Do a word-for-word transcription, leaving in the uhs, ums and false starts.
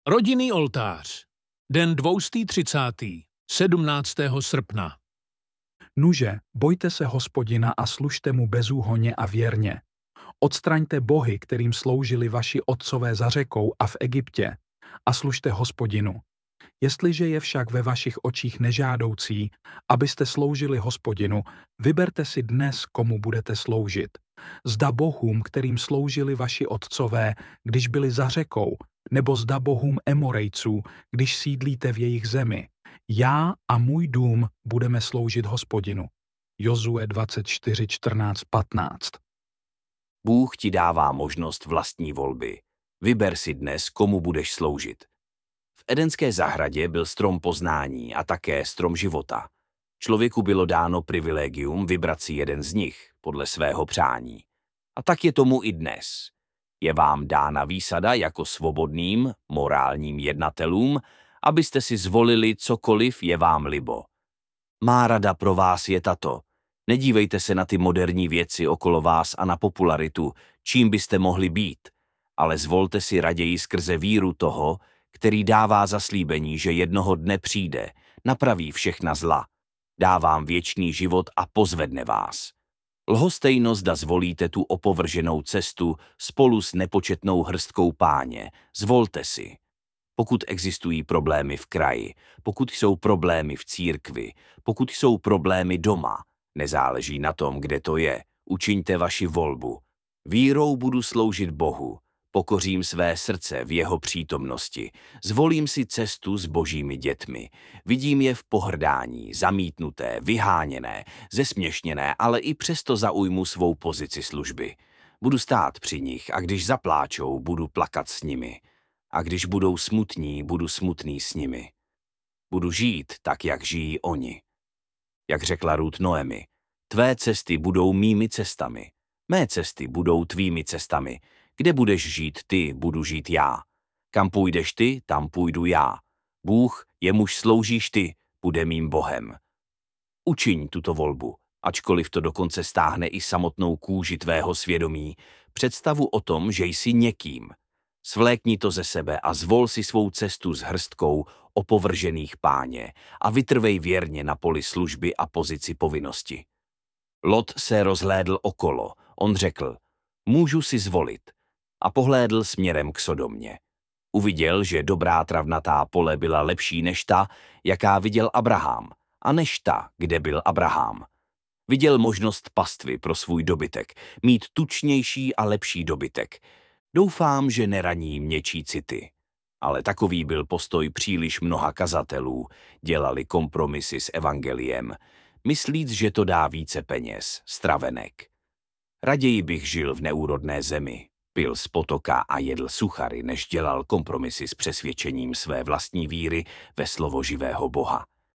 Rodinný oltář. Den dvoustý třicátý, sedmnáctého srpna. Nuže, bojte se Hospodina a služte mu bezúhonně a věrně. Odstraňte bohy, kterým sloužili vaši otcové za řekou a v Egyptě, a služte Hospodinu. Jestliže je však ve vašich očích nežádoucí, abyste sloužili Hospodinu, vyberte si dnes, komu budete sloužit. Zda bohům, kterým sloužili vaši otcové, když byli za řekou, nebo zda bohům Emorejců, když sídlíte v jejich zemi. Já a můj dům budeme sloužit Hospodinu. Jozue dvacet čtyři, čtrnáct, patnáct. Bůh ti dává možnost vlastní volby. Vyber si dnes, komu budeš sloužit. V Edenské zahradě byl strom poznání a také strom života. Člověku bylo dáno privilegium vybrat si jeden z nich podle svého přání. A tak je tomu i dnes. Je vám dána výsada jako svobodným, morálním jednatelům, abyste si zvolili cokoliv je vám libo. Má rada pro vás je tato. Nedívejte se na ty moderní věci okolo vás a na popularitu, čím byste mohli být, ale zvolte si raději skrze víru toho, který dává zaslíbení, že jednoho dne přijde, napraví všechna zla, dá vám věčný život a pozvedne vás. Lhostejno zda zvolíte tu opovrženou cestu spolu s nepočetnou hrstkou páně, zvolte si. Pokud existují problémy v kraji, pokud jsou problémy v církvi, pokud jsou problémy doma, nezáleží na tom, kde to je, učiňte vaši volbu. Vírou budu sloužit Bohu, pokořím své srdce v jeho přítomnosti, zvolím si cestu s božími dětmi, vidím je v pohrdání, zamítnuté, vyháněné, zesměšněné, ale i přesto zaujmu svou pozici služby. Budu stát při nich a když zapláčou, budu plakat s nimi. A když budou smutní, budu smutný s nimi. Budu žít tak, jak žijí oni. Jak řekla Ruth Noemi, tvé cesty budou mými cestami, mé cesty budou tvými cestami. Kde budeš žít ty, budu žít já. Kam půjdeš ty, tam půjdu já. Bůh, jemuž sloužíš ty, bude mým Bohem. Učiň tuto volbu, ačkoliv to dokonce stáhne i samotnou kůži tvého svědomí, představu o tom, že jsi někým. Svlékni to ze sebe a zvol si svou cestu s hrstkou opovržených páně a vytrvej věrně na poli služby a pozici povinnosti. Lot se rozhlédl okolo, on řekl, můžu si zvolit, a pohlédl směrem k Sodomě. Uviděl, že dobrá travnatá pole byla lepší než ta, jaká viděl Abraham, a než ta, kde byl Abraham. Viděl možnost pastvy pro svůj dobytek, mít tučnější a lepší dobytek. Doufám, že neraní měčí city. Ale takový byl postoj příliš mnoha kazatelů, dělali kompromisy s evangeliem, myslíc, že to dá více peněz, stravenek. Raději bych žil v neúrodné zemi, pil z potoka a jedl suchary, než dělal kompromisy s přesvědčením své vlastní víry ve slovo živého Boha.